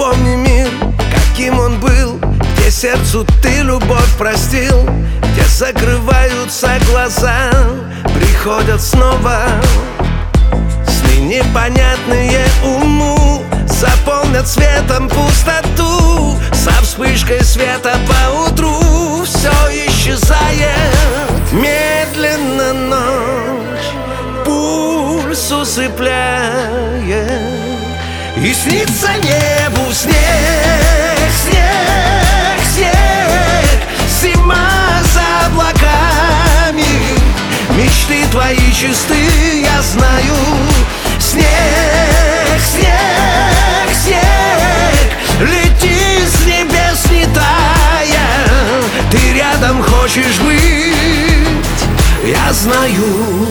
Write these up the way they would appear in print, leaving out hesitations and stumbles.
Вспомни мир, каким он был, где сердцу ты любовь простил, где закрываются глаза, приходят снова сны непонятные уму, заполнят светом пустоту. Со вспышкой света поутру все исчезает. Медленно ночь пульс усыпляет, и снится небу снег, снег, снег. Зима за облаками, мечты твои чисты, я знаю. Снег, снег, снег, лети с небес не тая. Ты рядом хочешь быть, я знаю.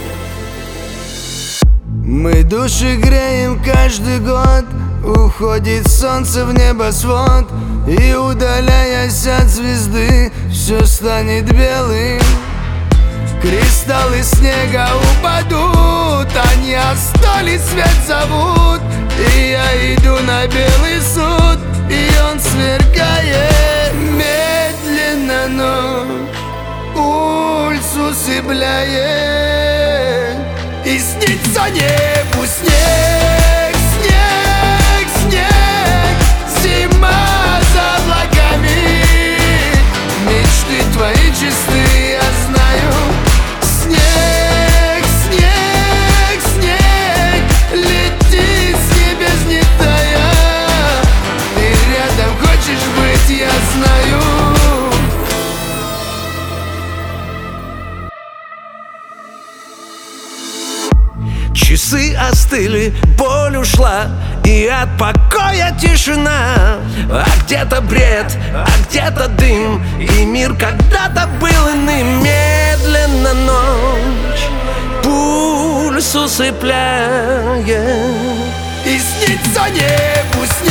Мы души греем каждый год, уходит солнце в небосвод, и удаляясь от звезды, все станет белым. Кристаллы снега упадут, они о столе свет зовут, и я иду на белый суд, и он сверкает. Медленно ночь пульс усыпляет, и снится небу снег, снег, снег. Зима за облаками, мечты твои чисты, я знаю. Снег, снег, снег, летит с небес не тая. Ты рядом хочешь быть, я знаю. Часы остыли, боль ушла, и от покоя тишина. А где-то бред, а где-то дым, и мир когда-то был иным. Медленно ночь пульс усыпляет, и снится небу